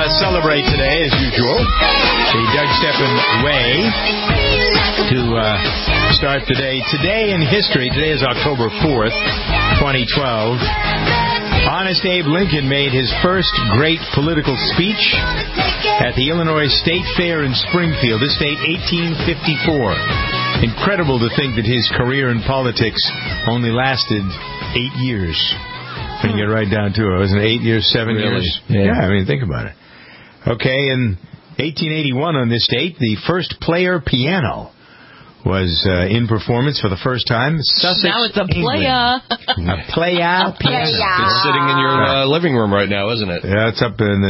celebrate today, as usual, the Doug Stephan way to start the day. Today in history, today is October 4th, 2012. Honest Abe Lincoln made his first great political speech at the Illinois State Fair in Springfield. This date, 1854. Incredible to think that his career in politics only lasted 8 years. When you get right down to it, wasn't it 8 years, 7 years? Yeah, I mean, think about it. Okay, in 1881 on this date, the first player piano was in performance for the first time. Sussex, now it's a playa. A playa piano. It's sitting in your living room right now, isn't it? Yeah, it's up in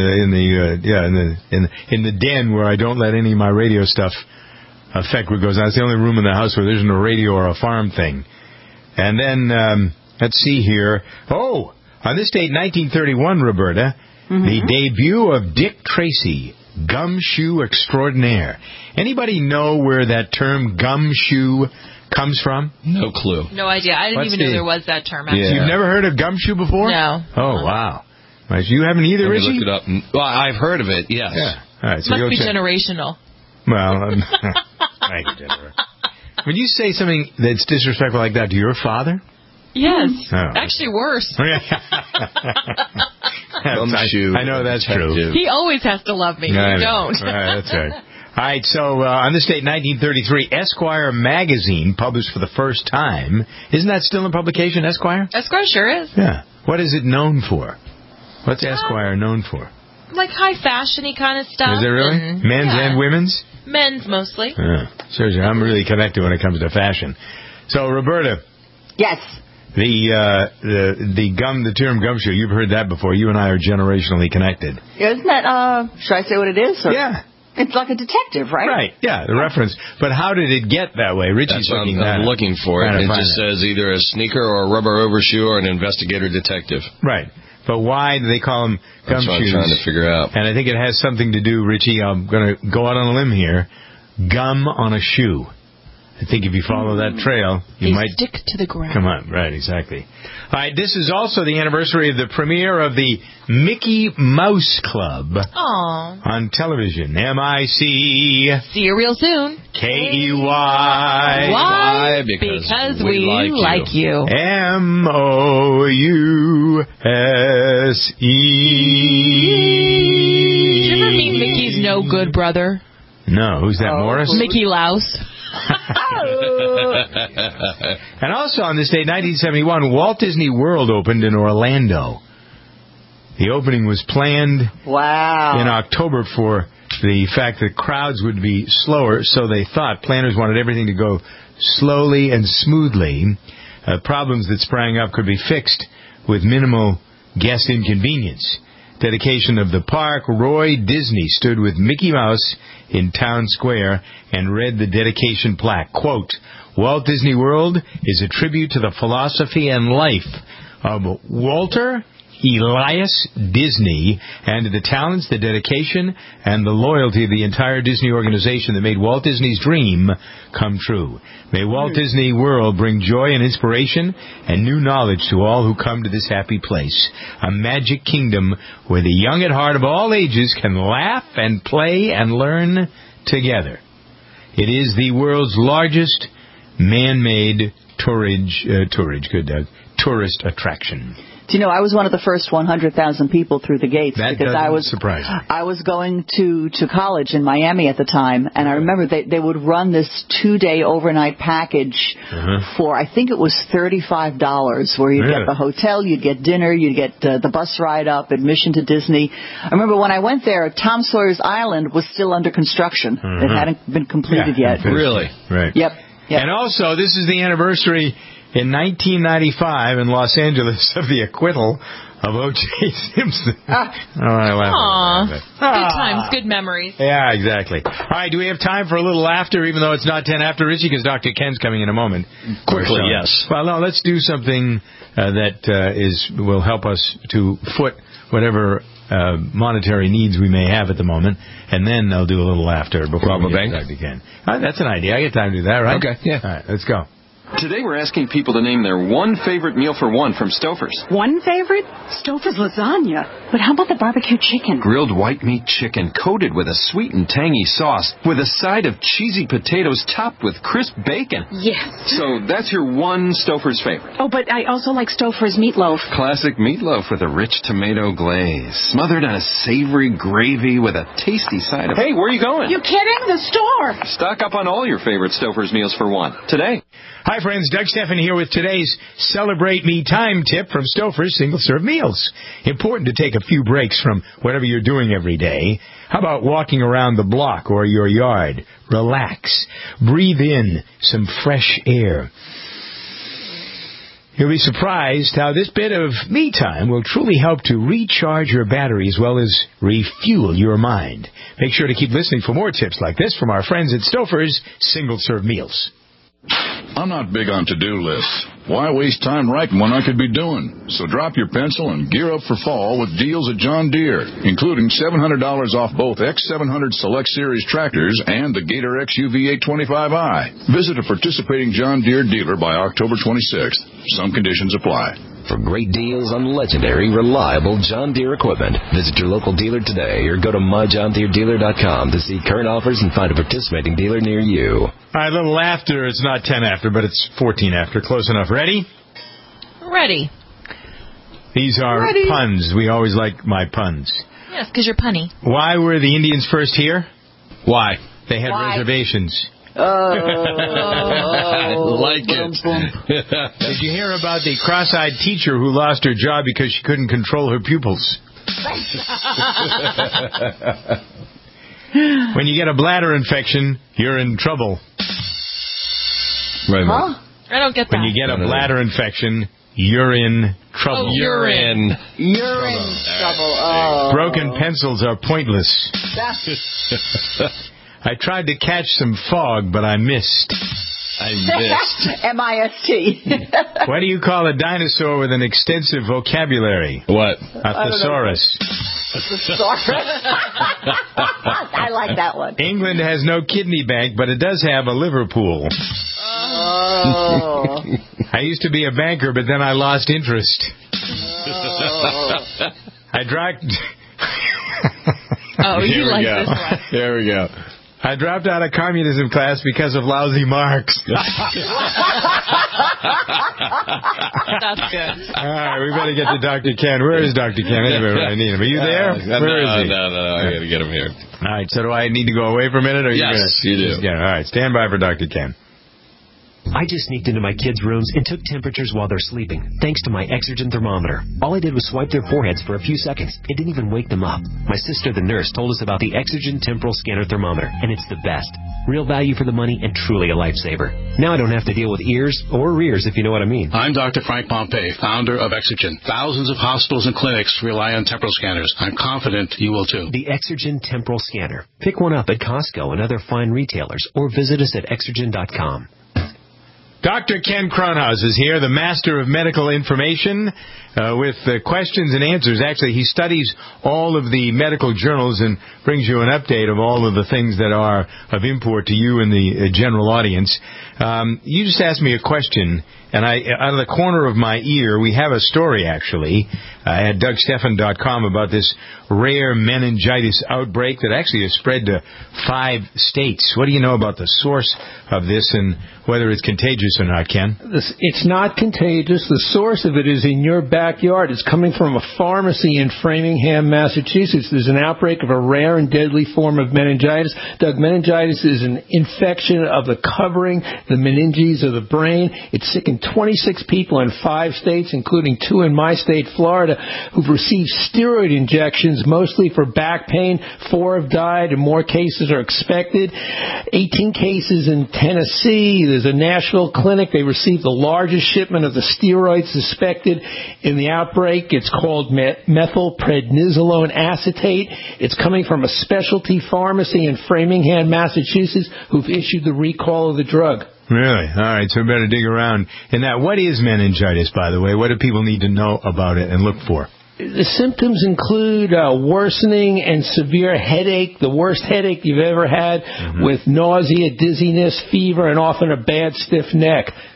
the den where I don't let any of my radio stuff affect what goes on. It's the only room in the house where there isn't a radio or a farm thing. And then let's see here. Oh, on this date, 1931, Roberta, the debut of Dick Tracy, gumshoe extraordinaire. Anybody know where that term gumshoe comes from? No clue. No idea. I didn't even know there was that term, actually. You've never heard of gumshoe before? No. Oh, wow. Right, you haven't either, Let me Richie? look it up. Well, I've heard of it, yes. Yeah. All right, so Must be generational. Well, thank you, Jennifer. When you say something that's disrespectful like that to your father? Yes. Oh. Actually worse. I know that's true. He always has to love me. You don't. Right, that's right. All right, so on this date, 1933, Esquire magazine published for the first time. Isn't that still in publication, Esquire? Esquire sure is. Yeah. What is it known for? What's Esquire known for? Like high fashion-y kind of stuff. Is it really? Men's and women's? Men's mostly. Seriously, I'm really connected when it comes to fashion. So, Roberta. Yes. The term gumshoe, you've heard that before. You and I are generationally connected. Isn't that, should I say what it is? Or? Yeah. It's like a detective, right? Right, yeah, the reference. But how did it get that way? Richie's looking I'm looking for it. It just says either a sneaker or a rubber overshoe or an investigator detective. Right. But why do they call them gumshoes? That's what I'm trying to figure out. And I think it has something to do, Richie, I'm going to go out on a limb here, gum on a shoe. I think if you follow that trail, you might stick to the ground. Come on, right, exactly. All right, this is also the anniversary of the premiere of the Mickey Mouse Club on television. M-I-C. See you real soon. K-E-Y. Why? Because we like you. M-O-U-S-E. Did you ever meet Mickey's no good brother? No, who's that, Morris? Mickey Louse. And also on this day, 1971, Walt Disney World opened in Orlando. The opening was planned in October for the fact that crowds would be slower, so they thought planners wanted everything to go slowly and smoothly. Problems that sprang up could be fixed with minimal guest inconvenience. Dedication of the park, Roy Disney stood with Mickey Mouse in Town Square and read the dedication plaque. Quote, Walt Disney World is a tribute to the philosophy and life of Walter Elias Disney and to the talents, the dedication, and the loyalty of the entire Disney organization that made Walt Disney's dream come true. May Walt Disney World bring joy and inspiration and new knowledge to all who come to this happy place. A magic kingdom where the young at heart of all ages can laugh and play and learn together. It is the world's largest man-made tourist attraction. Do you know, I was one of the first 100,000 people through the gates. That because I was surprising. I was going to college in Miami at the time, and I remember they would run this 2-day overnight package for, I think it was $35, where you'd get the hotel, you'd get dinner, you'd get the bus ride up, admission to Disney. I remember when I went there, Tom Sawyer's Island was still under construction. It hadn't been completed yet. Really? Right. Yep. And also, this is the anniversary in 1995 in Los Angeles of the acquittal of O.J. Simpson. Good times, good memories. Yeah, exactly. All right, do we have time for a little laughter, even though it's not 10 after, Richie, because Dr. Ken's coming in a moment? Quickly, yes. Well, no, let's do something that will help us to foot whatever monetary needs we may have at the moment, and then I'll do a little laughter before we get to Dr. Ken. That's an idea. I get time to do that, right? Okay, yeah. All right, let's go. Today we're asking people to name their one favorite meal for one from Stouffer's. One favorite? Stouffer's lasagna. But how about the barbecue chicken? Grilled white meat chicken coated with a sweet and tangy sauce with a side of cheesy potatoes topped with crisp bacon. Yes. So that's your one Stouffer's favorite. Oh, but I also like Stouffer's meatloaf. Classic meatloaf with a rich tomato glaze, smothered in a savory gravy with a tasty side of... Hey, where are you going? You kidding? The store. Stock up on all your favorite Stouffer's meals for one today. Hi, friends. Doug Stephan here with today's Celebrate Me Time tip from Stouffer's single-serve meals. Important to take a few breaks from whatever you're doing every day. How about walking around the block or your yard? Relax. Breathe in some fresh air. You'll be surprised how this bit of me time will truly help to recharge your battery as well as refuel your mind. Make sure to keep listening for more tips like this from our friends at Stouffer's single-serve meals. I'm not big on to-do lists. Why waste time writing when I could be doing? So drop your pencil and gear up for fall with deals at John Deere, including $700 off both X700 Select Series tractors and the Gator XUV 825i. Visit a participating John Deere dealer by October 26th. Some conditions apply. For great deals on legendary, reliable John Deere equipment, visit your local dealer today or go to myjohndeeredealer.com to see current offers and find a participating dealer near you. All right, a little after. It's not 10 after, but it's 14 after. Close enough. Ready? Ready. These are puns. We always like my puns. Yes, because you're punny. Why were the Indians first here? Why? They had reservations. Like it. Did you hear about the cross-eyed teacher who lost her job because she couldn't control her pupils? When you get a bladder infection, you're in trouble. Right. Huh? I don't get that. When you get a bladder infection, you're in trouble. Oh, urine. You're in trouble. Oh. Broken pencils are pointless. I tried to catch some fog, but I missed. M-I-S-T. What do you call a dinosaur with an extensive vocabulary? What? A thesaurus. I like that one. England has no kidney bank, but it does have a Liverpool. Oh. I used to be a banker, but then I lost interest. I dropped... Oh, you like this one. There we go. I dropped out of communism class because of lousy marks. That's good. All right, we better get to Dr. Ken. Where is Dr. Ken? Anyway, I need him. Are you there? Where is he? No, I got to get him here. All right, so do I need to go away for a minute? Or Yes, you do. Yeah, all right, stand by for Dr. Ken. I just sneaked into my kids' rooms and took temperatures while they're sleeping, thanks to my Exergen thermometer. All I did was swipe their foreheads for a few seconds. It didn't even wake them up. My sister, the nurse, told us about the Exergen Temporal Scanner Thermometer, and it's the best. Real value for the money and truly a lifesaver. Now I don't have to deal with ears or rears, if you know what I mean. I'm Dr. Frank Pompey, founder of Exergen. Thousands of hospitals and clinics rely on temporal scanners. I'm confident you will too. The Exergen Temporal Scanner. Pick one up at Costco and other fine retailers, or visit us at Exergen.com. Dr. Ken Kronhaus is here, the master of medical information, with questions and answers. Actually, he studies all of the medical journals and brings you an update of all of the things that are of import to you and the general audience. You just asked me a question, and out of the corner of my ear, we have a story, actually, at DougStephan.com about this rare meningitis outbreak that actually has spread to 5 states. What do you know about the source of this and whether it's contagious or not, Ken? It's not contagious. The source of it is in your backyard. It's coming from a pharmacy in Framingham, Massachusetts. There's an outbreak of a rare and deadly form of meningitis. Doug, meningitis is an infection of the covering, the meninges of the brain. It's sickened 26 people in 5 states, including 2 in my state, Florida, who've received steroid injections, mostly for back pain. 4 have died, and more cases are expected. 18 cases in Tennessee. There's a Nashville clinic. They received the largest shipment of the steroids suspected in the outbreak. It's called methylprednisolone acetate. It's coming from a specialty pharmacy in Framingham, Massachusetts, who've issued the recall of the drug. Really? All right, so we better dig around. And now, what is meningitis, by the way? What do people need to know about it and look for? The symptoms include worsening and severe headache, the worst headache you've ever had, with nausea, dizziness, fever, and often a bad stiff neck.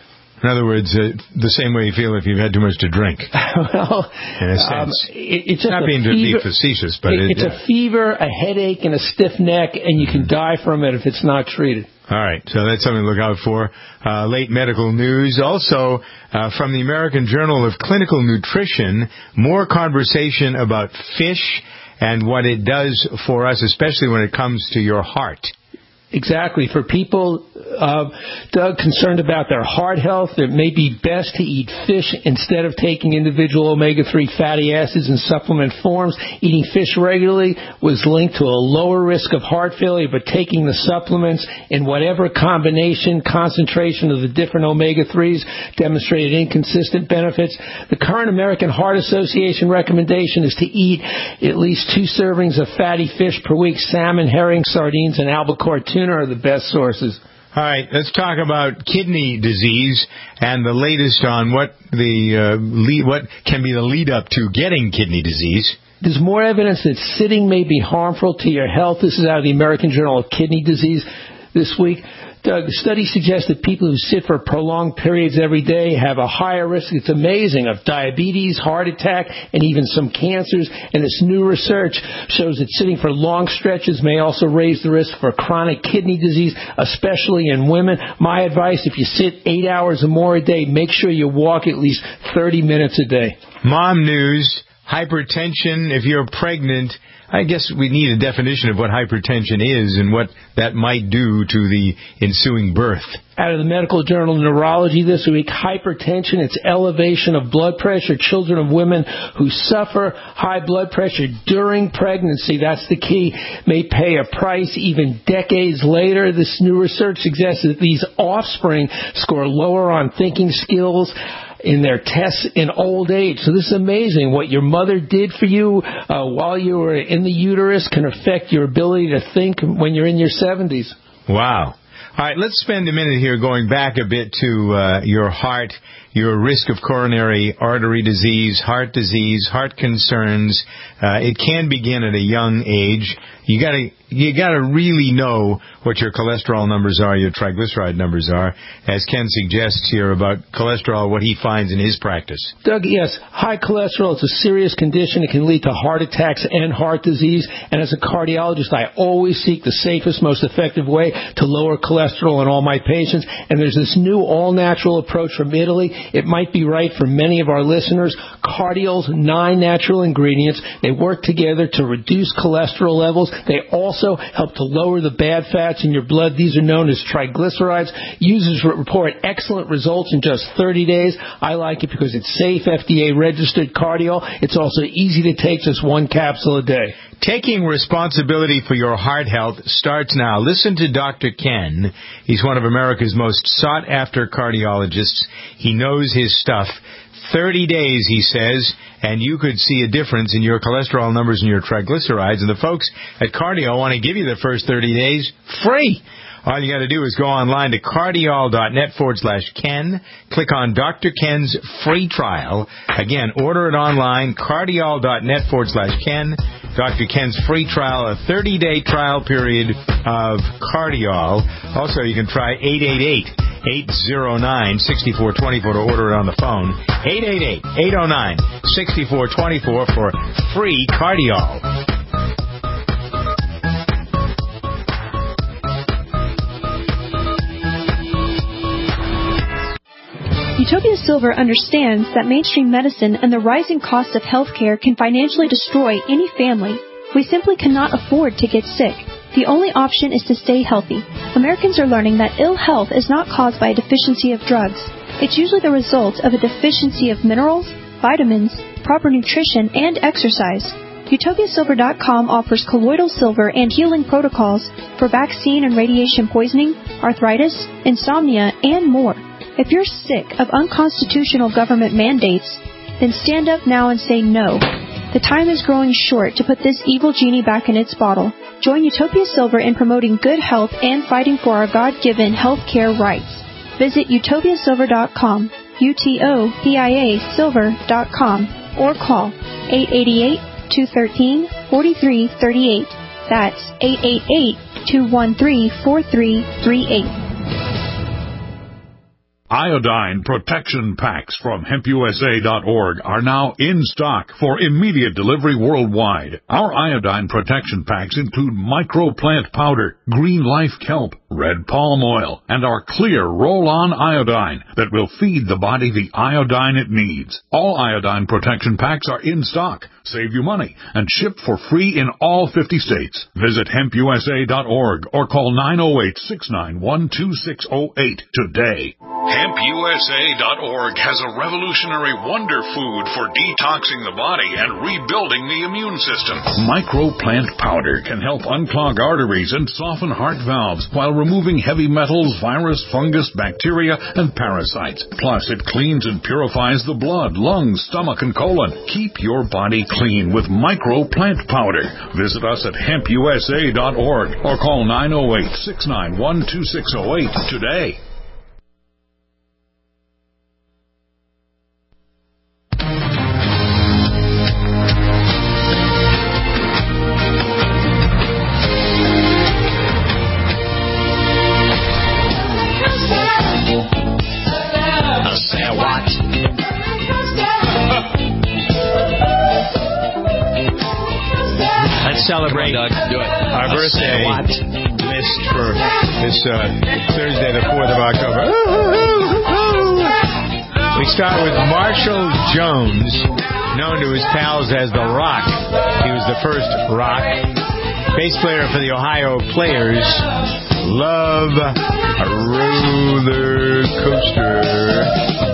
In other words, the same way you feel if you've had too much to drink. Well, in a sense. It's just not being to be facetious, but it's a fever, a headache, and a stiff neck, and you can die from it if it's not treated. All right, so that's something to look out for. Late medical news. Also, from the American Journal of Clinical Nutrition, more conversation about fish and what it does for us, especially when it comes to your heart. Exactly. For people, Doug, concerned about their heart health, it may be best to eat fish instead of taking individual omega-3 fatty acids in supplement forms. Eating fish regularly was linked to a lower risk of heart failure, but taking the supplements in whatever combination, concentration of the different omega-3s demonstrated inconsistent benefits. The current American Heart Association recommendation is to eat at least 2 servings of fatty fish per week. Salmon, herring, sardines, and albacore tuna are the best sources. All right, let's talk about kidney disease and the latest on what can be the lead up to getting kidney disease. There's more evidence that sitting may be harmful to your health. This is out of the American Journal of Kidney Disease this week. Doug, the study suggests that people who sit for prolonged periods every day have a higher risk, it's amazing, of diabetes, heart attack, and even some cancers. And this new research shows that sitting for long stretches may also raise the risk for chronic kidney disease, especially in women. My advice, if you sit 8 hours or more a day, make sure you walk at least 30 minutes a day. Mom news, hypertension, if you're pregnant, I guess we need a definition of what hypertension is and what that might do to the ensuing birth. Out of the Medical Journal of Neurology this week, hypertension, it's elevation of blood pressure. Children of women who suffer high blood pressure during pregnancy, that's the key, may pay a price even decades later. This new research suggests that these offspring score lower on thinking skills in their tests in old age. So this is amazing. What your mother did for you while you were in the uterus can affect your ability to think when you're in your 70s. Wow. All right, let's spend a minute here going back a bit to your heart, your risk of coronary artery disease, heart concerns. It can begin at a young age. You gotta really know what your cholesterol numbers are, your triglyceride numbers are, as Ken suggests here about cholesterol, what he finds in his practice. Doug, yes, high cholesterol is a serious condition. It can lead to heart attacks and heart disease. And as a cardiologist, I always seek the safest, most effective way to lower cholesterol in all my patients. And there's this new all-natural approach from Italy. It might be right for many of our listeners. Cardiol's 9 natural ingredients. They work together to reduce cholesterol levels. They also help to lower the bad fats in your blood. These are known as triglycerides. Users report excellent results in just 30 days. I like it because it's safe, FDA-registered Cardiol. It's also easy to take, just 1 capsule a day. Taking responsibility for your heart health starts now. Listen to Dr. Ken. He's one of America's most sought-after cardiologists. He knows his stuff. 30 days, he says, and you could see a difference in your cholesterol numbers and your triglycerides. And the folks at Cardiol want to give you the first 30 days free. All you got to do is go online to cardiol.net/Ken. Click on Dr. Ken's free trial. Again, order it online, cardiol.net/Ken. Dr. Ken's free trial, a 30-day trial period of Cardiol. Also, you can try 888-809-6424 to order it on the phone. 888-809-6424 for free Cardiol. Utopia Silver understands that mainstream medicine and the rising cost of healthcare can financially destroy any family. We simply cannot afford to get sick. The only option is to stay healthy. Americans are learning that ill health is not caused by a deficiency of drugs. It's usually the result of a deficiency of minerals, vitamins, proper nutrition, and exercise. UtopiaSilver.com offers colloidal silver and healing protocols for vaccine and radiation poisoning, arthritis, insomnia, and more. If you're sick of unconstitutional government mandates, then stand up now and say no. The time is growing short to put this evil genie back in its bottle. Join Utopia Silver in promoting good health and fighting for our God-given health care rights. Visit UtopiaSilver.com, UTOPIASilver.com, or call 888-213-4338. That's 888-213-4338. Iodine Protection Packs from HempUSA.org are now in stock for immediate delivery worldwide. Our iodine protection packs include microplant powder, green life kelp, red palm oil, and our clear roll-on iodine that will feed the body the iodine it needs. All iodine protection packs are in stock, save you money, and ship for free in all 50 states. Visit HempUSA.org or call 908-691-2608 today. HempUSA.org has a revolutionary wonder food for detoxing the body and rebuilding the immune system. Microplant powder can help unclog arteries and soften heart valves while removing heavy metals, virus, fungus, bacteria, and parasites. Plus, it cleans and purifies the blood, lungs, stomach, and colon. Keep your body clean with microplant powder. Visit us at HempUSA.org or call 908-691-2608 today. Celebrate our birthday list for this Thursday, the 4th of October. We start with Marshall Jones, known to his pals as The Rock. He was the first Rock. Bass player for the Ohio Players. Love a roller coaster.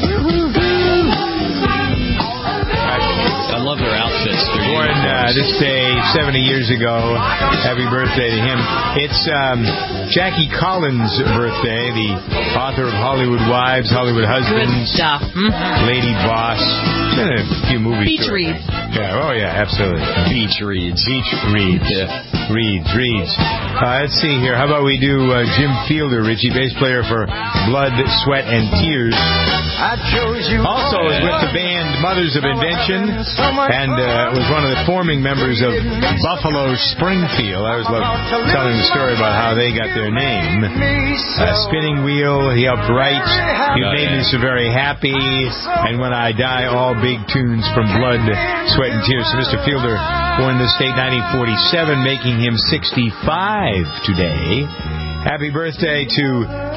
I love their outfits. Born this day 70 years ago. Happy birthday to him. It's Jackie Collins' birthday, the author of Hollywood Wives, Hollywood Husbands, Good stuff. Mm-hmm. Lady Boss. She's in a few movies. Beach Reads. Yeah, oh yeah, absolutely. Beach Reads. Beach Reads. Yeah. Reads. Let's see here. How about we do Jim Fielder, Richie, bass player for Blood, Sweat, and Tears. Also was with the band Mothers of Invention and was one of the forming members of Buffalo Springfield. I always love telling the story about how they got their name. Spinning Wheel, he helped write You Made Me So Very Happy, and When I Die, all big tunes from Blood, Sweat, and Tears. So Mr. Fielder born in the state 1947, making him 65 today. Happy birthday to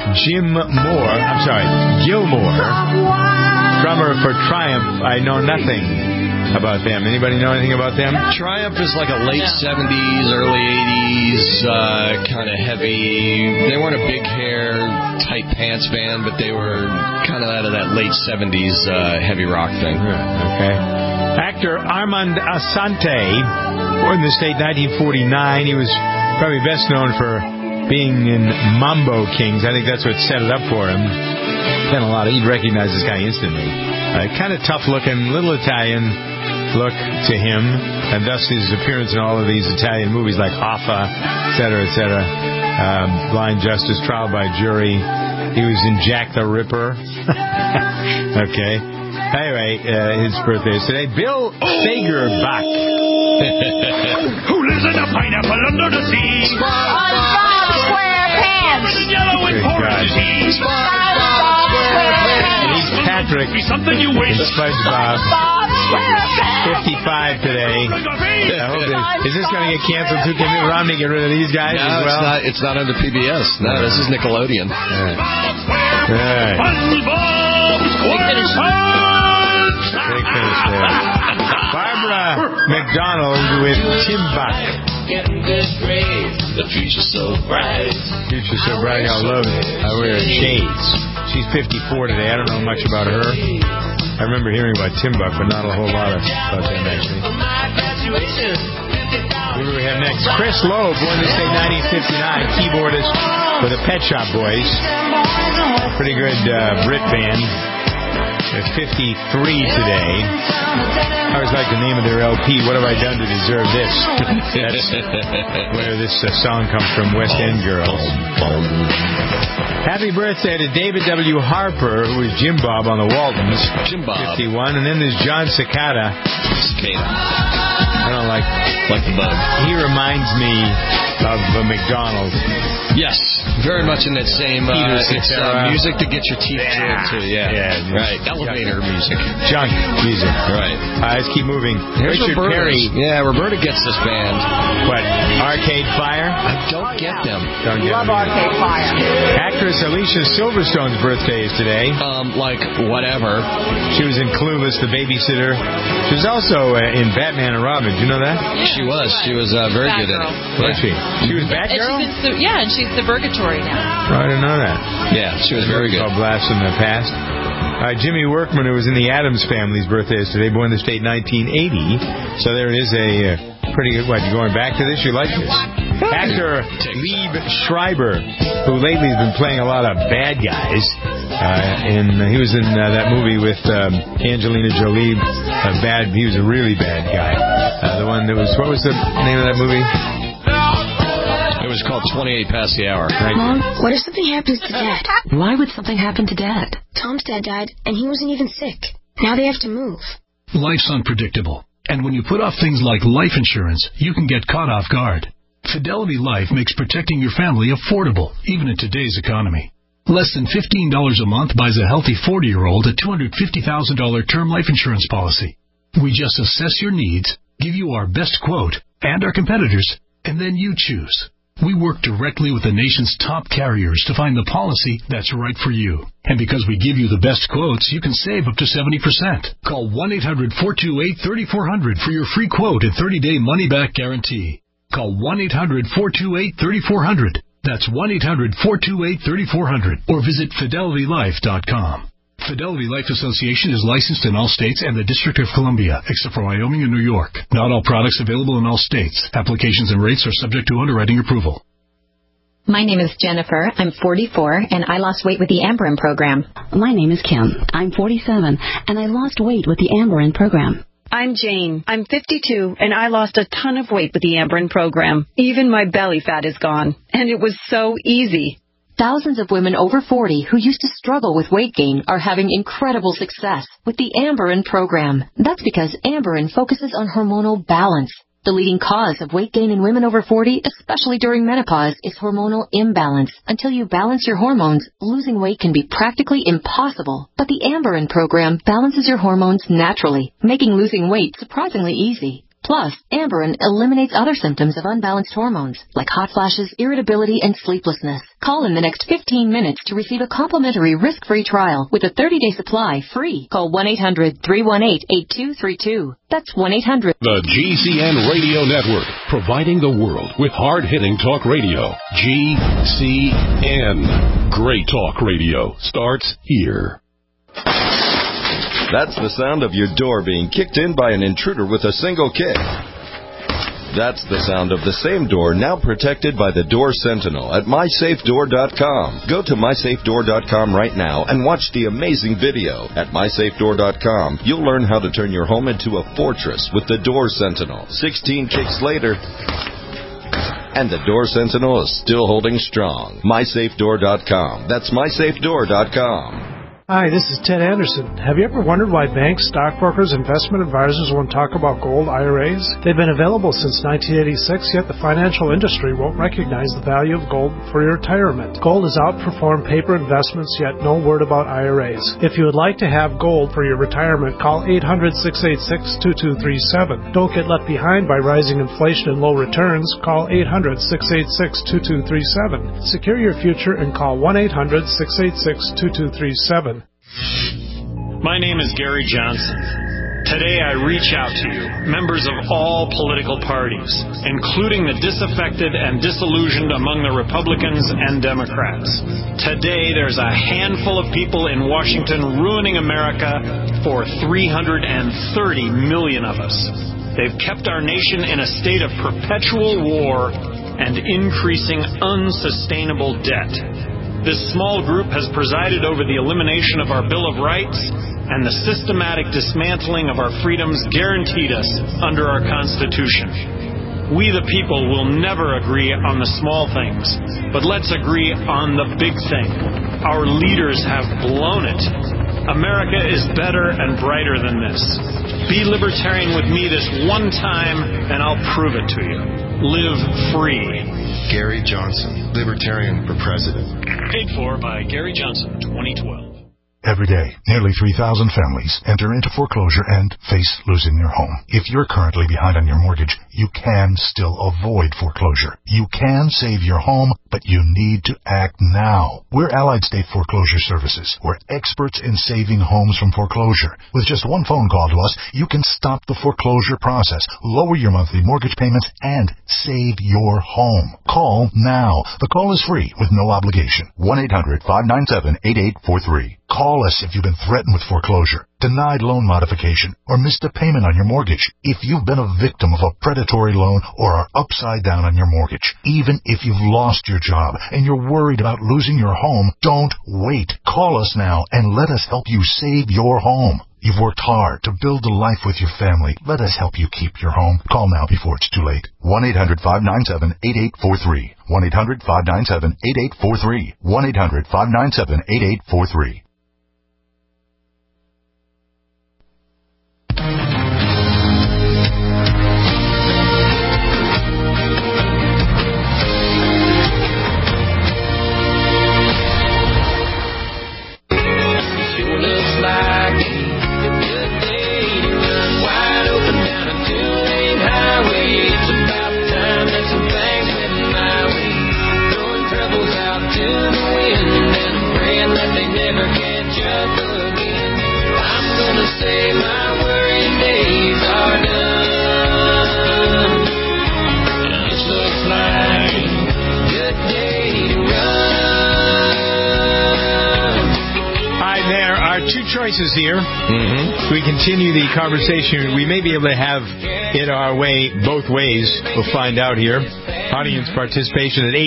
Gilmore, drummer for Triumph. I know nothing about them. Anybody know anything about them? Triumph is like a late 70s, early 80s, kind of heavy. They weren't a big hair, tight pants band, but they were kind of out of that late 70s heavy rock thing. Okay. Actor Armand Assante, born in the state 1949. He was probably best known for being in Mambo Kings. I think that's what set it up for him. You'd recognize this guy instantly. Kind of tough looking, little Italian look to him, and thus his appearance in all of these Italian movies like Hoffa, etc., etc. Blind Justice, Trial by Jury. He was in Jack the Ripper. Okay. Anyway, his birthday is today. Bill Fagerbach. Who lives in a pineapple under the sea? Yellow and orange disease. He's Patrick in SpongeBob. 55 today. Is this going to get canceled too? Can Mitt Romney get rid of these guys as well? It's not under PBS. No, this is Nickelodeon. All right. Big finish there. Barbara McDonald with Tim Buck. The future's so bright. Future's so bright. I love it. I wear shades. She's 54 today. I don't know much about her. I remember hearing about Tim Buck, but not a whole lot about them, actually. Who do we have next? Chris Lowe, born this day 1959, keyboardist for the Pet Shop Boys. Pretty good Brit band. They're 53 today. I always like the name of their LP, What Have I Done to Deserve This? That's where this song comes from, West End Girls. Happy birthday to David W. Harper, who was Jim Bob on the Waltons. Jim Bob. 51. And then there's John Cicada. I don't like the bug. He reminds me of McDonald. Yes. Very much in that same it's music to get your teeth drilled to. Yeah. Right. Elevator music. Junk music. Right. Let's keep moving. Here's Richard Roberta. Perry. Yeah, Roberta gets this band. What? Arcade Fire? I don't get them. Don't get Love them. Arcade Fire. Actress Alicia Silverstone's birthday is today. Like whatever. She was in Clueless, The Babysitter. She was also in Batman and Robin. Did you know that? Yeah. She was. She was very good at it. Was she? She was Batgirl? And she's the Purgatory now. Oh, I didn't know that. Yeah, she was very good. Blast from the Past. Jimmy Workman, who was in the Addams Family's birthday is today, born in the state 1980. So there is a pretty good. What, you going back to this? You like this? Actor Liev Schreiber, who lately has been playing a lot of bad guys. He was in that movie with Angelina Jolie. He was a really bad guy. The one that was. What was the name of that movie? It was called 28 Past the Hour. Mom, what if something happens to Dad? Why would something happen to Dad? Tom's dad died, and he wasn't even sick. Now they have to move. Life's unpredictable, and when you put off things like life insurance, you can get caught off guard. Fidelity Life makes protecting your family affordable, even in today's economy. Less than $15 a month buys a healthy 40-year-old a $250,000 term life insurance policy. We just assess your needs, give you our best quote, and our competitors, and then you choose. We work directly with the nation's top carriers to find the policy that's right for you. And because we give you the best quotes, you can save up to 70%. Call 1-800-428-3400 for your free quote and 30-day money-back guarantee. Call 1-800-428-3400. That's 1-800-428-3400. Or visit FidelityLife.com. Fidelity Life Association is licensed in all states and the District of Columbia, except for Wyoming and New York. Not all products available in all states. Applications and rates are subject to underwriting approval. My name is Jennifer. I'm 44, and I lost weight with the Amberin program. My name is Kim. I'm 47, and I lost weight with the Amberin program. I'm Jane. I'm 52, and I lost a ton of weight with the Amberin program. Even my belly fat is gone, and it was so easy. Thousands of women over 40 who used to struggle with weight gain are having incredible success with the Amberin program. That's because Amberin focuses on hormonal balance. The leading cause of weight gain in women over 40, especially during menopause, is hormonal imbalance. Until you balance your hormones, losing weight can be practically impossible. But the Amberin program balances your hormones naturally, making losing weight surprisingly easy. Plus, Amberin eliminates other symptoms of unbalanced hormones, like hot flashes, irritability, and sleeplessness. Call in the next 15 minutes to receive a complimentary risk-free trial with a 30-day supply free. Call 1-800-318-8232. That's 1-800. The GCN Radio Network, providing the world with hard-hitting talk radio. GCN. Great talk radio starts here. That's the sound of your door being kicked in by an intruder with a single kick. That's the sound of the same door now protected by the Door Sentinel at MySafeDoor.com. Go to MySafeDoor.com right now and watch the amazing video. At MySafeDoor.com, you'll learn how to turn your home into a fortress with the Door Sentinel. 16 kicks later, and the Door Sentinel is still holding strong. MySafeDoor.com. That's MySafeDoor.com. Hi, this is Ted Anderson. Have you ever wondered why banks, stockbrokers, investment advisors won't talk about gold IRAs? They've been available since 1986, yet the financial industry won't recognize the value of gold for your retirement. Gold has outperformed paper investments, yet no word about IRAs. If you would like to have gold for your retirement, call 800-686-2237. Don't get left behind by rising inflation and low returns. Call 800-686-2237. Secure your future and call 1-800-686-2237. My name is Gary Johnson. Today I reach out to you, members of all political parties, including the disaffected and disillusioned among the Republicans and Democrats. Today there's a handful of people in Washington ruining America for 330 million of us. They've kept our nation in a state of perpetual war and increasing unsustainable debt. This small group has presided over the elimination of our Bill of Rights and the systematic dismantling of our freedoms guaranteed us under our Constitution. We the people will never agree on the small things, but let's agree on the big thing. Our leaders have blown it. America is better and brighter than this. Be libertarian with me this one time, and I'll prove it to you. Live free. Gary Johnson, Libertarian for President. Paid for by Gary Johnson, 2012. Every day, nearly 3,000 families enter into foreclosure and face losing their home. If you're currently behind on your mortgage, you can still avoid foreclosure. You can save your home, but you need to act now. We're Allied State Foreclosure Services. We're experts in saving homes from foreclosure. With just one phone call to us, you can stop the foreclosure process, lower your monthly mortgage payments, and save your home. Call now. The call is free with no obligation. 1-800-597-8843. Call us if you've been threatened with foreclosure, denied loan modification, or missed a payment on your mortgage. If you've been a victim of a predatory loan or are upside down on your mortgage, even if you've lost your job and you're worried about losing your home, don't wait. Call us now and let us help you save your home. You've worked hard to build a life with your family. Let us help you keep your home. Call now before it's too late. 1-800-597-8843. 1-800-597-8843. 1-800-597-8843. Choices here. We continue the conversation. We may be able to have it our way both ways. We'll find out here. Audience participation at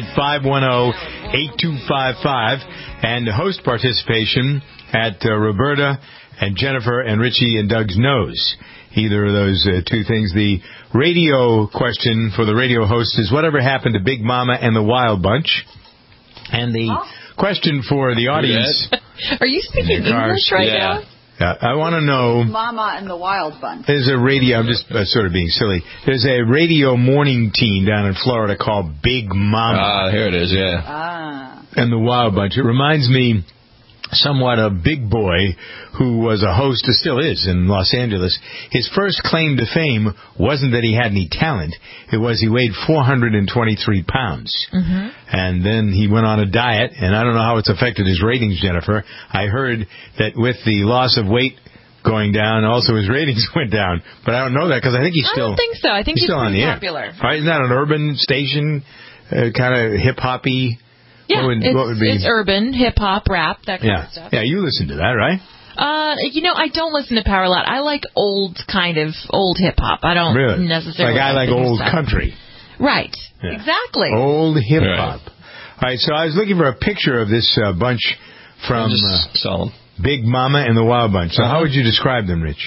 800-510-8255 and host participation at Roberta and Jennifer and Richie and Doug's Nose. Either of those two things. The radio question for the radio host is whatever happened to Big Mama and the Wild Bunch? And the question for the audience... Are you speaking English right now? I want to know... Mama and the Wild Bunch. There's a radio... I'm just sort of being silly. There's a radio morning team down in Florida called Big Mama. Here it is, yeah. And the Wild Bunch. It reminds me somewhat of Big Boy, who was a host, still is, in Los Angeles. His first claim to fame wasn't that he had any talent. It was he weighed 423 pounds. And then he went on a diet, and I don't know how it's affected his ratings, Jennifer. I heard that with the loss of weight going down, also his ratings went down. But I don't know that because I think he's still... I don't think so. I think he's still on the popular. Air. Right? Isn't that an urban station, kind of hip-hoppy? Yeah, it's urban, hip-hop, rap, that kind of stuff. Yeah, you listen to that, right? I don't listen to Power a lot. I like old hip-hop. I don't necessarily I like old stuff. Country. Right, exactly. Old hip-hop. Right. All right, so I was looking for a picture of this bunch from Big Mama and the Wild Bunch. So how would you describe them, Rich?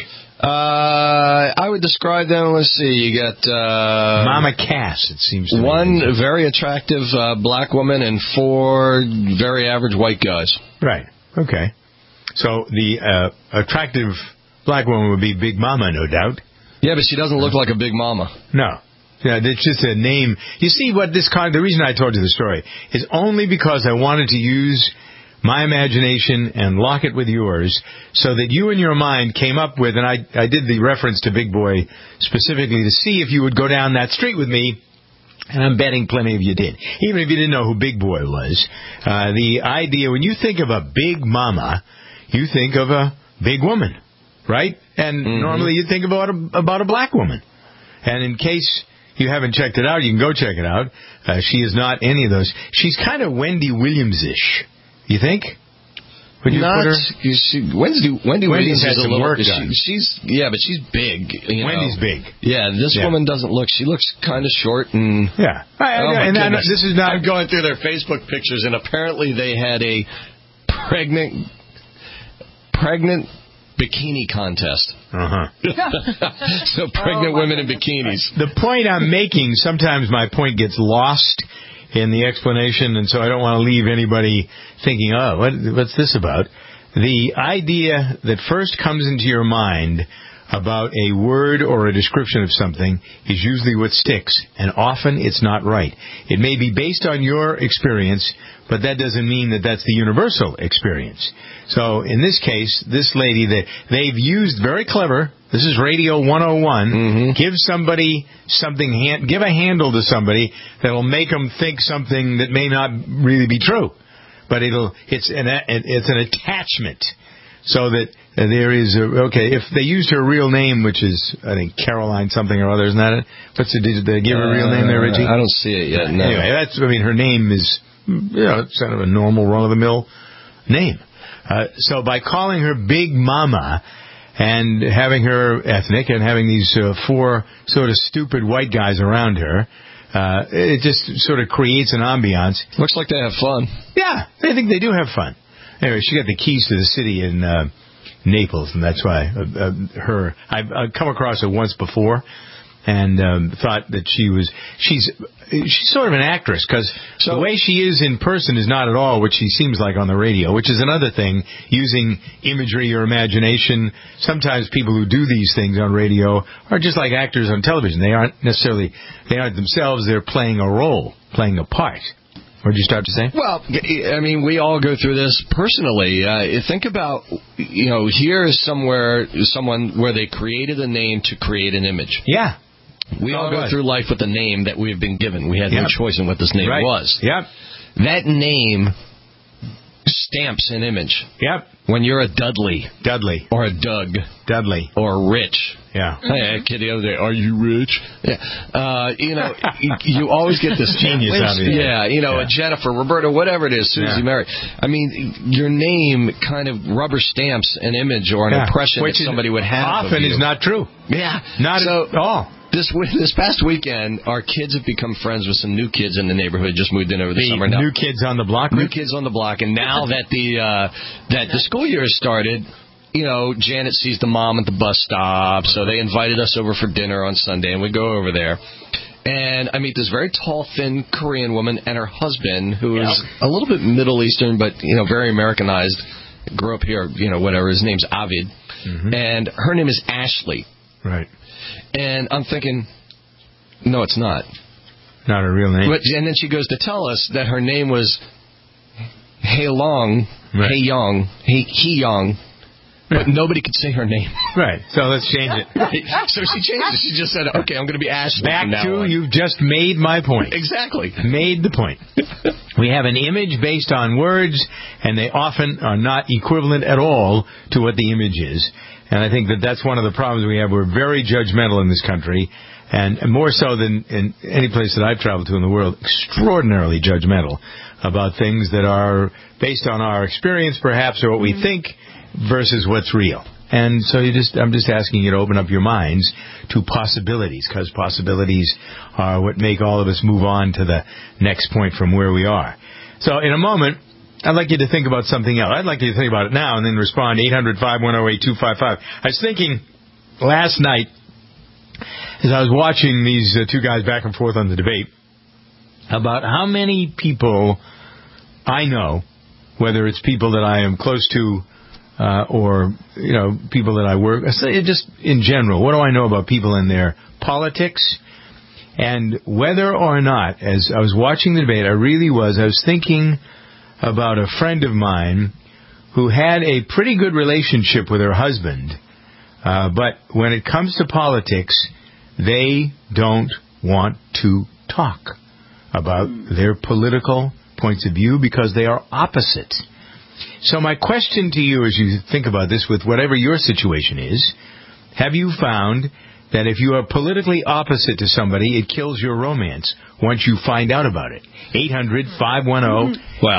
I would describe them, let's see, you got... Mama Cass, it seems to one very attractive black woman and 4 very average white guys. Right, okay. So the attractive black woman would be Big Mama, no doubt. Yeah, but she doesn't look like a Big Mama. No. Yeah, it's just a name. You see what the reason I told you the story is only because I wanted to use my imagination and lock it with yours so that you in your mind came up with, and I did the reference to Big Boy specifically to see if you would go down that street with me, and I'm betting plenty of you did. Even if you didn't know who Big Boy was. The idea, when you think of a Big Mama, you think of a big woman, right? And normally you think about a black woman. And in case you haven't checked it out, you can go check it out. She is not any of those. She's kind of Wendy Williams-ish. You think? Would you put her? Wendy Williams has some work done. But she's big. Wendy's big. Yeah, this woman doesn't look. She looks kind of short and. Yeah. This is not. I'm going through their Facebook pictures, and apparently they had a pregnant bikini contest. So pregnant women in bikinis. The point I'm making, sometimes my point gets lost in the explanation, and so I don't want to leave anybody thinking, what's this about? The idea that first comes into your mind about a word or a description of something is usually what sticks, and often it's not right. It may be based on your experience, but that doesn't mean that that's the universal experience. So in this case, this lady, they've used very clever, this is Radio 101, give somebody something, give a handle to somebody that'll make them think something that may not really be true. But it's an attachment. So that there is if they used her real name, which is, I think, Caroline something or other, isn't that it? Did they give her a real name there, Richie? I don't see it yet, no. Anyway, her name is, it's kind of a normal, run-of-the-mill name. So by calling her Big Mama and having her ethnic and having these 4 sort of stupid white guys around her, it just sort of creates an ambiance. Looks like they have fun. Yeah, I think they do have fun. Anyway, she got the keys to the city in Naples, and that's why I've come across her once before, and thought that she's sort of an actress, because the way she is in person is not at all what she seems like on the radio, which is another thing, using imagery or imagination. Sometimes people who do these things on radio are just like actors on television. They aren't themselves, they're playing a role, playing a part. What did you start to say? Well, I mean, we all go through this personally. Think about, here is someone where they created a name to create an image. Yeah. We all go through life with a name that we've been given. We had no choice in what this name was. Yep. That name stamps an image. Yep. When you're a Dudley. Or a Doug. Dudley. Or Rich. Yeah. Hey, kid the other day, are you rich? Yeah. You always get this genius out of it. Yeah, a Jennifer, Roberta, whatever it is, Susie, Mary. I mean, your name kind of rubber stamps an image or an impression that somebody would have. Often is not true. Yeah. Not at all. This past weekend, our kids have become friends with some new kids in the neighborhood. Just moved in over the summer. New kids on the block. New kids on the block, and now that the school year has started, Janet sees the mom at the bus stop, so they invited us over for dinner on Sunday, and we go over there. And I meet this very tall, thin Korean woman and her husband, who is a little bit Middle Eastern, but very Americanized. Grew up here, whatever. His name's Avid, and her name is Ashley. Right. And I'm thinking, no, it's not. Not her real name. And then she goes to tell us that her name was Hae-Long, Hae-Young, Hee-Young, but nobody could say her name. Right. So let's change it. Right. So she changed it. She just said, okay, I'm going to be Ashley. Back to, you've just made my point. Exactly. Made the point. We have an image based on words, and they often are not equivalent at all to what the image is. And I think that's one of the problems we have. We're very judgmental in this country, and more so than in any place that I've traveled to in the world, extraordinarily judgmental about things that are based on our experience, perhaps, or what we think versus what's real. And so I'm just asking you to open up your minds to possibilities, because possibilities are what make all of us move on to the next point from where we are. So in a moment, I'd like you to think about something else. I'd like you to think about it now and then respond. 800-510-8255. I was thinking last night, as I was watching these two guys back and forth on the debate, about how many people I know, whether it's people that I am close to or people that I work, just in general, what do I know about people in their politics? And whether or not, as I was watching the debate, I was thinking about a friend of mine who had a pretty good relationship with her husband, but when it comes to politics, they don't want to talk about their political points of view because they are opposite. So my question to you as you think about this with whatever your situation is, have you found that if you are politically opposite to somebody, it kills your romance once you find out about it? 800-510-8255.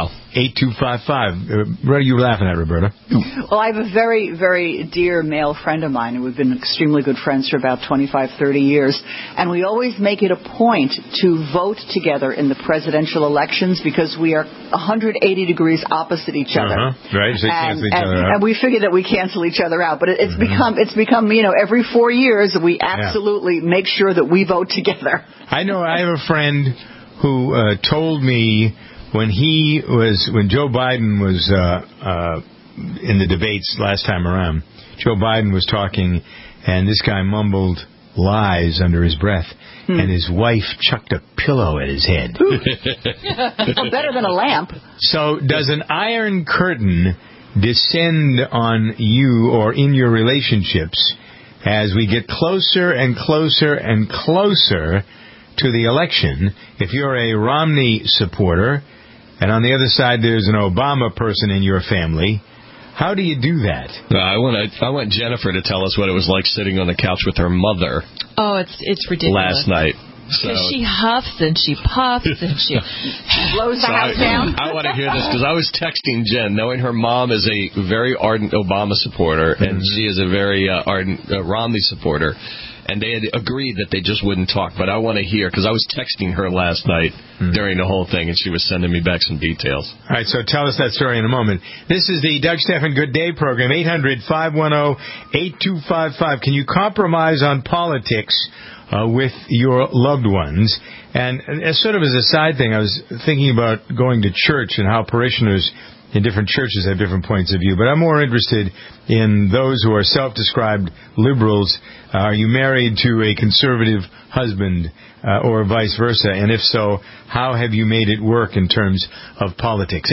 What are you laughing at, Roberta? Well, I have a very, very dear male friend of mine, and we've been extremely good friends for about 25, 30 years, and we always make it a point to vote together in the presidential elections because we are 180 degrees opposite each other. Right, so cancel each other out. And we figure that we cancel each other out, but it's become every 4 years we absolutely make sure that we vote together. I know I have a friend who told me when Joe Biden was in the debates last time around, Joe Biden was talking, and this guy mumbled lies under his breath, and his wife chucked a pillow at his head. Well, better than a lamp. So does an iron curtain descend on you or in your relationships as we get closer and closer and closer to the election? If you're a Romney supporter, and on the other side there's an Obama person in your family, how do you do that? I want Jennifer to tell us what it was like sitting on the couch with her mother. Oh, it's ridiculous. Last night. Because she huffs and she puffs and she blows the house down. I want to hear this because I was texting Jen, knowing her mom is a very ardent Obama supporter and she is a very ardent Romney supporter. And they had agreed that they just wouldn't talk. But I want to hear, because I was texting her last night during the whole thing, and she was sending me back some details. All right, so tell us that story in a moment. This is the Doug Stephan Good Day program, 800-510-8255. Can you compromise on politics with your loved ones? And as sort of as a side thing, I was thinking about going to church and how parishioners in different churches have different points of view. But I'm more interested in those who are self-described liberals. Are you married to a conservative husband or vice versa? And if so, how have you made it work in terms of politics?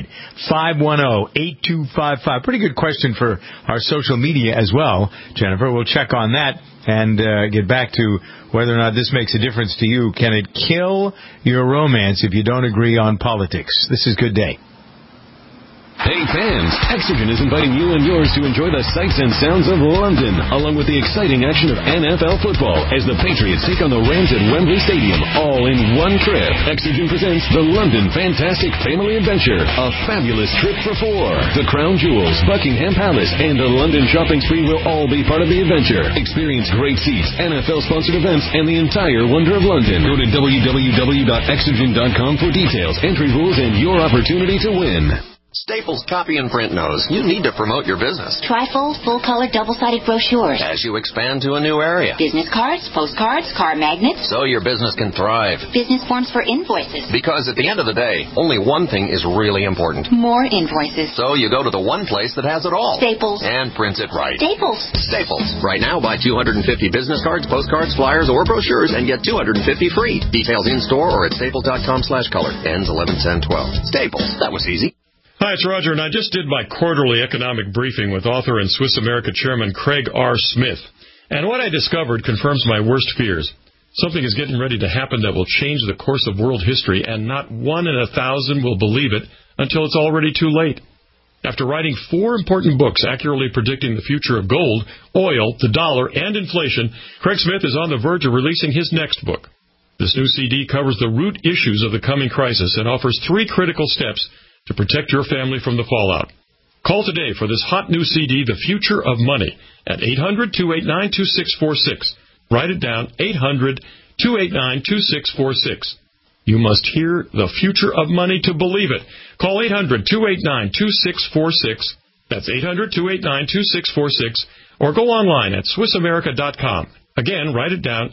800-510-8255. Pretty good question for our social media as well, Jennifer. We'll check on that and get back to whether or not this makes a difference to you. Can it kill your romance if you don't agree on politics? This is Good Day. Hey fans, Exogen is inviting you and yours to enjoy the sights and sounds of London, along with the exciting action of NFL football as the Patriots take on the Rams at Wembley Stadium, all in one trip. Exogen presents the London Fantastic Family Adventure, a fabulous trip for four. The Crown Jewels, Buckingham Palace, and the London shopping spree will all be part of the adventure. Experience great seats, NFL-sponsored events, and the entire wonder of London. Go to www.exogen.com for details, entry rules, and your opportunity to win. Staples Copy and Print knows you need to promote your business. Trifold, full-color, double-sided brochures. As you expand to a new area. Business cards, postcards, car magnets. So your business can thrive. Business forms for invoices. Because at the end of the day, only one thing is really important. More invoices. So you go to the one place that has it all. Staples. And prints it right. Staples. Staples. Right now, buy 250 business cards, postcards, flyers, or brochures and get 250 free. Details in-store or at staples.com/color. Ends 11/10/12. Staples. That was easy. Hi, it's Roger, and I just did my quarterly economic briefing with author and Swiss America chairman Craig R. Smith. And what I discovered confirms my worst fears. Something is getting ready to happen that will change the course of world history, and not 1 in 1,000 will believe it until it's already too late. After writing 4 important books accurately predicting the future of gold, oil, the dollar, and inflation, Craig Smith is on the verge of releasing his next book. This new CD covers the root issues of the coming crisis and offers 3 critical steps to protect your family from the fallout. Call today for this hot new CD, The Future of Money, at 800-289-2646. Write it down, 800-289-2646. You must hear The Future of Money to believe it. Call 800-289-2646. That's 800-289-2646. Or go online at SwissAmerica.com. Again, write it down,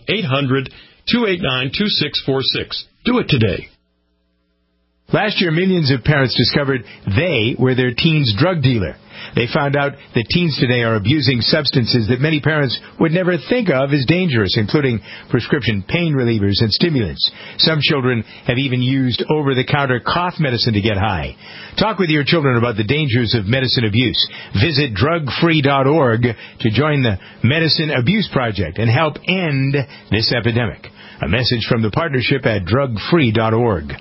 800-289-2646. Do it today. Last year, millions of parents discovered they were their teen's drug dealer. They found out that teens today are abusing substances that many parents would never think of as dangerous, including prescription pain relievers and stimulants. Some children have even used over-the-counter cough medicine to get high. Talk with your children about the dangers of medicine abuse. Visit drugfree.org to join the Medicine Abuse Project and help end this epidemic. A message from the partnership at drugfree.org.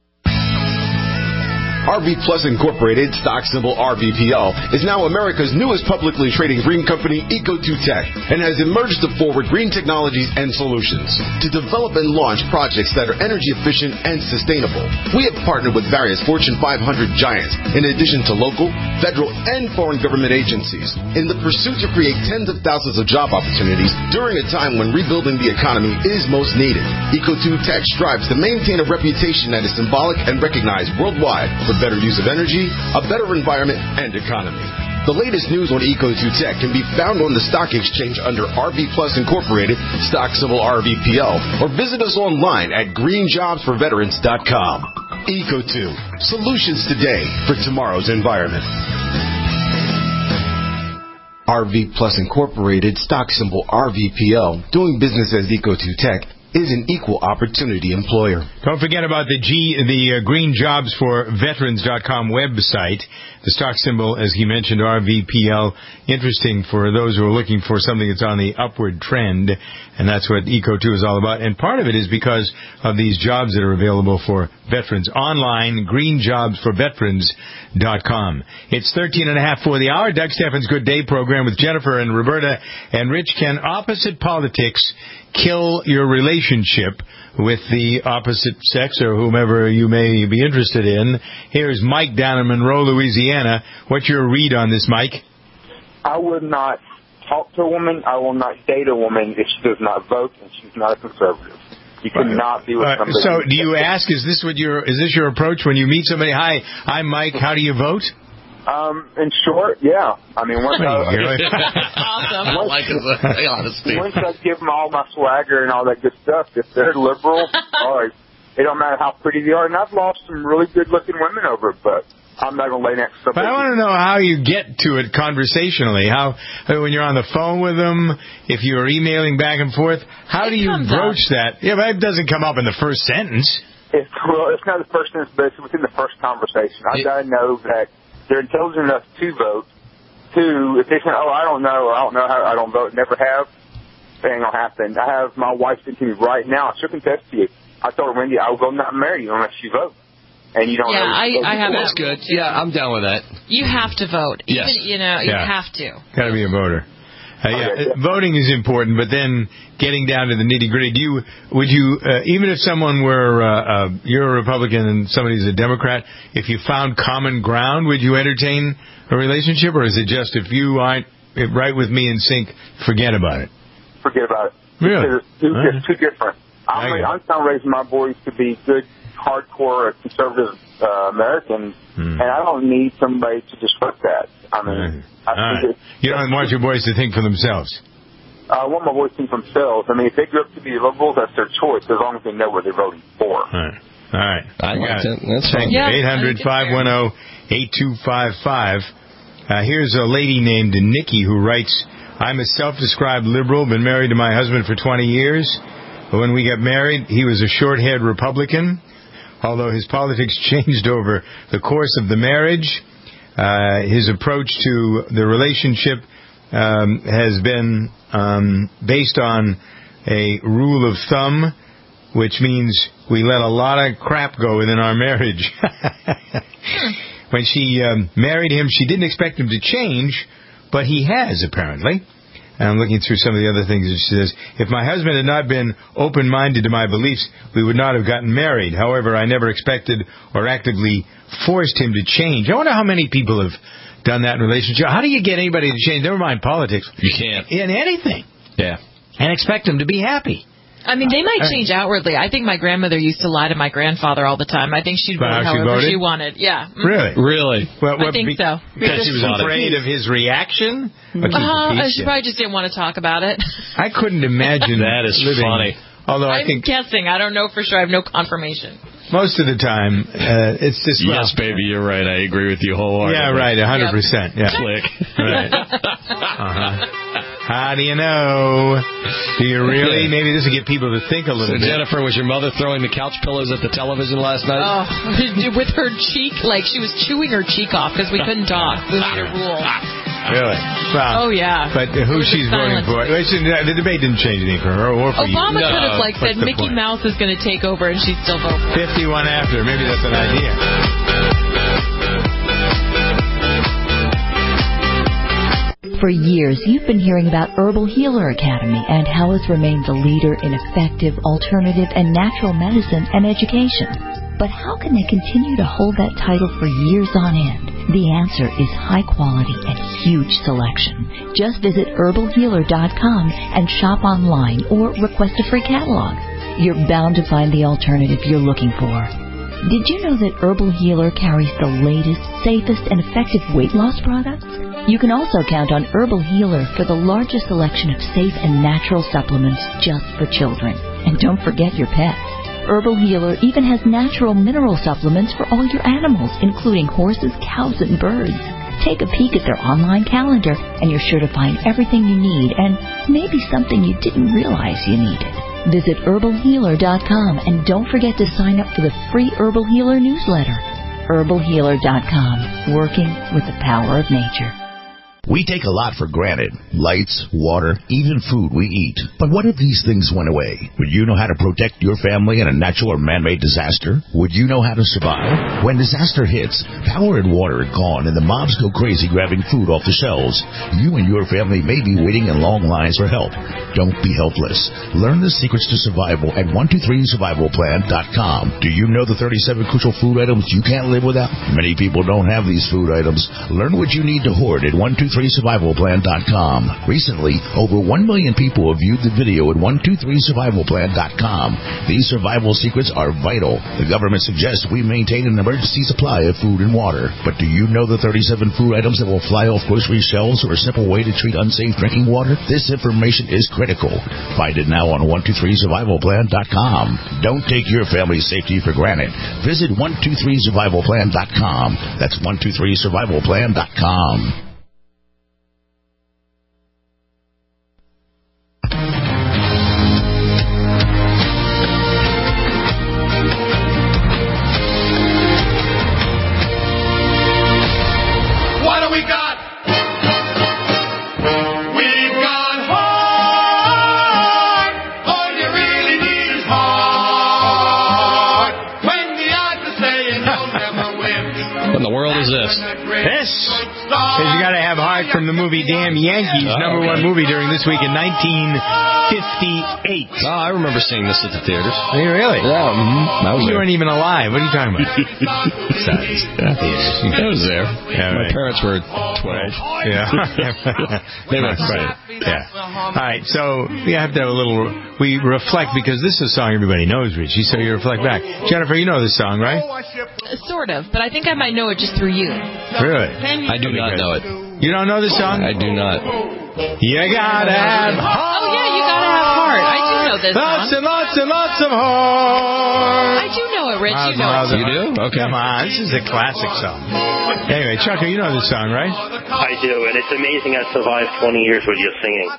RV Plus Incorporated, stock symbol RVPL, is now America's newest publicly trading green company, Eco2 Tech, and has emerged to forward green technologies and solutions to develop and launch projects that are energy efficient and sustainable. We have partnered with various Fortune 500 giants, in addition to local, federal, and foreign government agencies, in the pursuit to create tens of thousands of job opportunities during a time when rebuilding the economy is most needed. Eco2 Tech strives to maintain a reputation that is symbolic and recognized worldwide for better use of energy, a better environment, and economy. The latest news on Eco2 Tech can be found on the stock exchange under RV Plus Incorporated, stock symbol RVPL, or visit us online at greenjobsforveterans.com. Eco2, solutions today for tomorrow's environment. RV Plus Incorporated, stock symbol RVPL, doing business as Eco2 Tech, is an equal opportunity employer. Don't forget about the Green Jobs for Veterans.com website. The stock symbol, as he mentioned, RVPL, interesting for those who are looking for something that's on the upward trend, and that's what Eco2 is all about. And part of it is because of these jobs that are available for veterans. Online, greenjobsforveterans.com. It's 13:30 for the hour. Doug Steffens' Good Day program with Jennifer and Roberta and Rich. Can opposite politics kill your relationship with the opposite sex or whomever you may be interested in? Here's Mike down in Monroe, Louisiana. What's your read on this, Mike? I would not talk to a woman. I will not date a woman if she does not vote and she's not a conservative. You cannot be with somebody. So do you ask, is this your approach when you meet somebody? Hi, I'm Mike. How do you vote? In short, yeah. I mean, once awesome. Once I give them all my swagger and all that good stuff, if they're liberal, it don't matter how pretty they are. And I've lost some really good-looking women over it, but I'm not going to lay next to somebody. But I want to know how you get to it conversationally. When you're on the phone with them, if you're emailing back and forth, how do you broach that? Yeah, but it doesn't come up in the first sentence. It's not the first sentence, but it's within the first conversation. I've got to know that they're intelligent enough to vote. Two, if they say, I don't know, or I don't know how, I don't vote, never have, it ain't going to happen. I have my wife sitting to me right now. She'll contest to you. I told her, Wendy, I will not marry you unless you vote. And you don't know. I have That's good. Yeah, I'm down with that. You have to vote. Yes. You have to. Got to be a voter. Voting is important, but then getting down to the nitty-gritty, would you even if someone were, you're a Republican and somebody's a Democrat, if you found common ground, would you entertain a relationship, or is it just if you aren't right with me in sync, forget about it? Forget about it. Really? It's too different. I'm trying to raise my boys to be good, hardcore, conservative Americans, and I don't need somebody to disrupt that. I mean, you don't want your boys to think for themselves. I want my boys to think for themselves. I mean, if they grew up to be liberals, that's their choice, as long as they know what they're voting for. All right. I got it. That's fine. Yeah, 800-510-8255. Here's a lady named Nikki who writes, I'm a self-described liberal, been married to my husband for 20 years. But when we got married, he was a short-haired Republican. Although his politics changed over the course of the marriage, his approach to the relationship has been based on a rule of thumb, which means we let a lot of crap go within our marriage. When she married him, she didn't expect him to change, but he has, apparently. And I'm looking through some of the other things that she says. If my husband had not been open-minded to my beliefs, we would not have gotten married. However, I never expected or actively forced him to change. I wonder how many people have done that in relationship. How do you get anybody to change? Never mind politics. You can't. In anything. Yeah. And expect them to be happy. I mean, they might change outwardly. I think my grandmother used to lie to my grandfather all the time. I think she'd vote however she wanted. Yeah. Really? I think so. Because she was afraid of his reaction? She probably just didn't want to talk about it. I couldn't imagine that is living. Funny. Although I'm guessing. I don't know for sure. I have no confirmation. Most of the time, it's just... yes, baby, you're right. I agree with you wholeheartedly. Yeah, right, 100%. Yeah. Click. Right. How do you know? Do you really? Maybe this will get people to think a little bit. Jennifer, was your mother throwing the couch pillows at the television last night? Oh, with her cheek, like she was chewing her cheek off because we couldn't talk. It was your rule. Really? Well, yeah. But who she's voting for? The debate didn't change anything for her or for Obama you. could have said Mickey Mouse is going to take over and she'd still vote for it. 51 after. Maybe that's an idea. For years, you've been hearing about Herbal Healer Academy and how it's remained the leader in effective, alternative, and natural medicine and education. But how can they continue to hold that title for years on end? The answer is high quality and huge selection. Just visit herbalhealer.com and shop online or request a free catalog. You're bound to find the alternative you're looking for. Did you know that Herbal Healer carries the latest, safest, and effective weight loss products? You can also count on Herbal Healer for the largest selection of safe and natural supplements just for children. And don't forget your pets. Herbal Healer even has natural mineral supplements for all your animals, including horses, cows, and birds. Take a peek at their online calendar, and you're sure to find everything you need and maybe something you didn't realize you needed. Visit herbalhealer.com and don't forget to sign up for the free Herbal Healer newsletter. herbalhealer.com, working with the power of nature. We take a lot for granted. Lights, water, even food we eat. But what if these things went away? Would you know how to protect your family in a natural or man-made disaster? Would you know how to survive? When disaster hits, power and water are gone and the mobs go crazy grabbing food off the shelves. You and your family may be waiting in long lines for help. Don't be helpless. Learn the secrets to survival at 123survivalplan.com. Do you know the 37 crucial food items you can't live without? Many people don't have these food items. Learn what you need to hoard at 123survivalplan.com. Recently, over 1 million people have viewed the video at 123survivalplan.com. These survival secrets are vital. The government suggests we maintain an emergency supply of food and water. But do you know the 37 food items that will fly off grocery shelves or a simple way to treat unsafe drinking water? This information is critical. Find it now on 123survivalplan.com. Don't take your family's safety for granted. Visit 123survivalplan.com. That's 123survivalplan.com. From the movie Damn Yankees, number one movie during this week in 1958. Oh, I remember seeing this at the theaters. Are you really? Yeah. You weren't even alive. What are you talking about? I was there. Yeah, my parents were 12. Yeah. They were right. Yeah. All right, so we have to have a little... We reflect, because this is a song everybody knows, Richie, so you reflect back. Jennifer, you know this song, right? Sort of, but I think I might know it just through you. Really? I do not know it. You don't know this song? I do not. You gotta have heart. Oh, yeah, you gotta have heart. I do know this lots song. and lots and lots of heart. I do know it, Rich. You know it. You do? Okay. Come on, this is a classic song. Anyway, Chucker, you know this song, right? I do, and it's amazing I survived 20 years with you singing.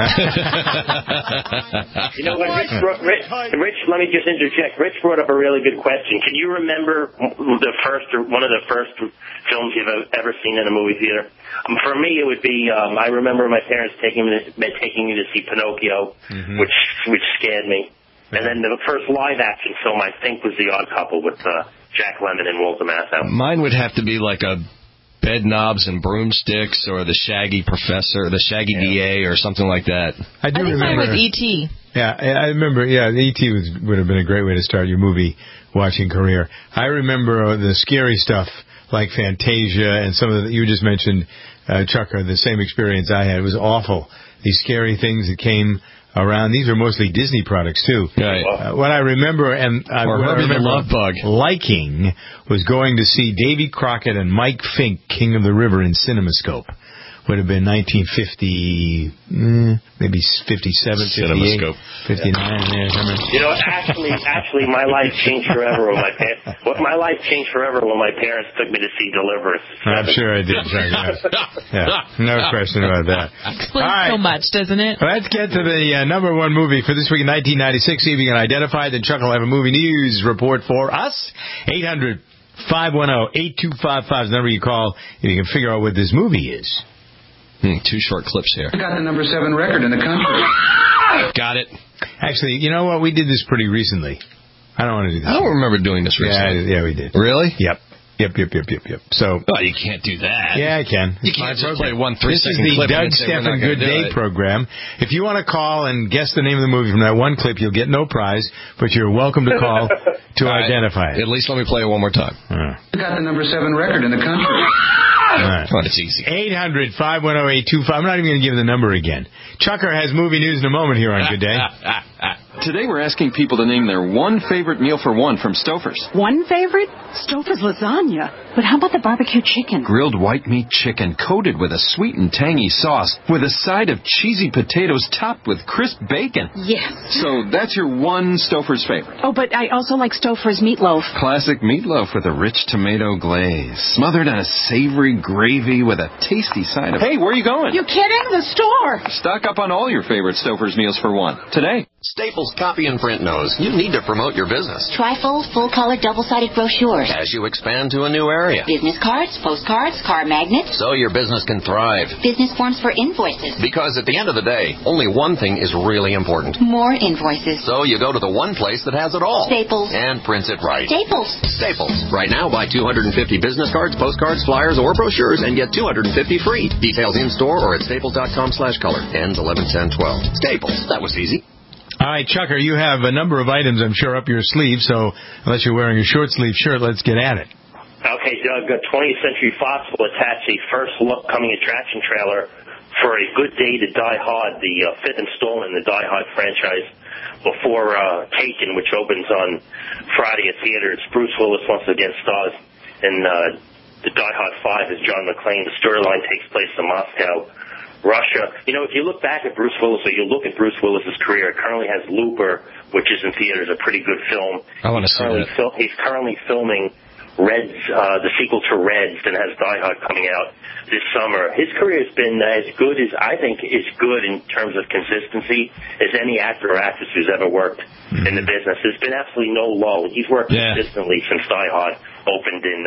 You know what, Rich, let me just interject. Rich brought up a really good question. Can you remember one of the first films you've ever seen in a movie theater? For me, it would be, I remember my parents taking me to see Pinocchio, which scared me. And then the first live-action film, I think, was The Odd Couple with Jack Lemmon and Walter Matthau. Mine would have to be like a Bed Knobs and Broomsticks, or the Shaggy Professor, the Shaggy DA, or something like that. I think mine was E.T. Yeah, I remember. Yeah, E.T. would have been a great way to start your movie watching career. I remember the scary stuff like Fantasia and some of the you just mentioned, Chucker. The same experience I had. It was awful. These scary things that came around. These are mostly Disney products too. Right. What I remember liking was going to see Davy Crockett and Mike Fink, King of the River, in CinemaScope. Would have been 1950, maybe 57, 58, 59. You know, actually, my life changed forever when my parents took me to see Deliverance. I'm sure I did. Yeah, no question about that. Explains so much, doesn't it? Let's get to the number one movie for this week in 1996. See if you can identify it. Then Chuck will have a movie news report for us. 800-510-8255 is the number you call if you can figure out what this movie is. Two short clips here. I got the number 7 record in the country. Got it. Actually, you know what? We did this pretty recently. I don't want to do this. I don't remember doing this recently. Yeah, we did. Really? Yep. So. Oh, you can't do that. Yeah, I can. You can't just play 1 3-second This is the Doug Stephan Good Day program. If you want to call and guess the name of the movie from that one clip, you'll get no prize, but you're welcome to call to identify it. At least let me play it one more time. I got the number 7 record in the country. All right. Oh, it's easy. 800-510-825. I'm not even going to give the number again. Chucker has movie news in a moment here on Good Day. Today we're asking people to name their one favorite meal for one from Stouffer's. One favorite? Stouffer's lasagna. But how about the barbecue chicken? Grilled white meat chicken coated with a sweet and tangy sauce with a side of cheesy potatoes topped with crisp bacon. Yes. So that's your one Stouffer's favorite. Oh, but I also like Stouffer's meatloaf. Classic meatloaf with a rich tomato glaze, smothered in a savory gravy with a tasty side of... Hey, where are you going? You kidding? The store. Stock up on all your favorite Stouffer's meals for one today. Staples Copy and Print knows you need to promote your business. Trifold, full-color, double-sided brochures. As you expand to a new area. Business cards, postcards, car magnets. So your business can thrive. Business forms for invoices. Because at the end of the day, only one thing is really important. More invoices. So you go to the one place that has it all. Staples. And prints it right. Staples. Staples. Right now, buy 250 business cards, postcards, flyers, or brochures and get 250 free. Details in-store or at staples.com/color. Ends 11/10/12. Staples. That was easy. All right, Chucker, you have a number of items, I'm sure, up your sleeve, so unless you're wearing a short-sleeve shirt, let's get at it. Okay, Doug, 20th Century Fox will attach a first-look coming attraction trailer for A Good Day to Die Hard, the fifth installment in the Die Hard franchise, before Taken, which opens on Friday at theaters. Bruce Willis once again stars in the Die Hard 5 as John McClane. The storyline takes place in Moscow, Russia. You know, if you look back at Bruce Willis, or you look at Bruce Willis's career, it currently has Looper, which is in theaters, a pretty good film. I want to see that. He's currently filming Reds, the sequel to Reds, and has Die Hard coming out this summer. His career has been as good as, I think, is good in terms of consistency as any actor or actress who's ever worked in the business. There's been absolutely no lull. He's worked consistently since Die Hard opened in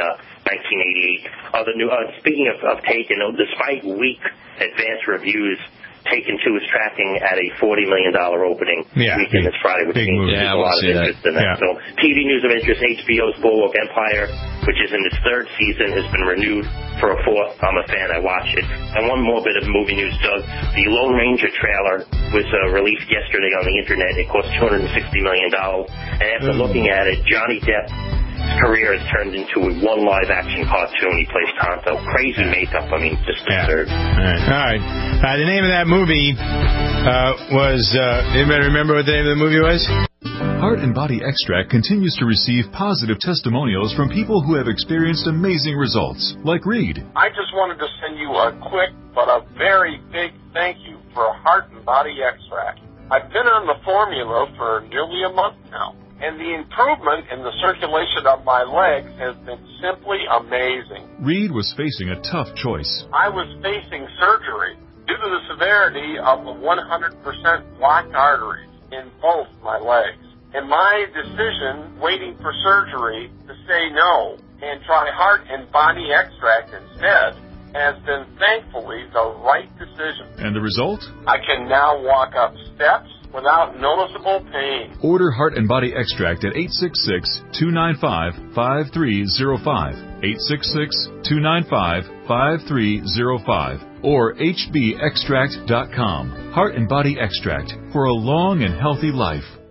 1988. Speaking of Taken, despite weak advance reviews, Taken 2 is tracking at a $40 million opening weekend this Friday, which means there's a lot of interest in that film. TV news of interest, HBO's Boardwalk Empire, which is in its third season, has been renewed for a fourth. I'm a fan. I watch it. And one more bit of movie news, Doug. The Lone Ranger trailer was released yesterday on the Internet. It cost $260 million. And after looking at it, Johnny Depp's career has turned into one live-action cartoon. He plays Tonto. Crazy makeup. I mean, just absurd. All right. The name of that movie was... anybody remember what the name of the movie was? Heart and Body Extract continues to receive positive testimonials from people who have experienced amazing results, like Reed. I just wanted to send you a quick but a very big thank you for Heart and Body Extract. I've been on the formula for nearly a month now, and the improvement in the circulation of my legs has been simply amazing. Reed was facing a tough choice. I was facing surgery due to the severity of the 100% blocked arteries in both my legs. And my decision, waiting for surgery, to say no and try Heart and Body Extract instead, has been thankfully the right decision. And the result? I can now walk up steps without noticeable pain. Order Heart and Body Extract at 866-295-5305, 866-295-5305, or hbextract.com. Heart and Body Extract for a long and healthy life.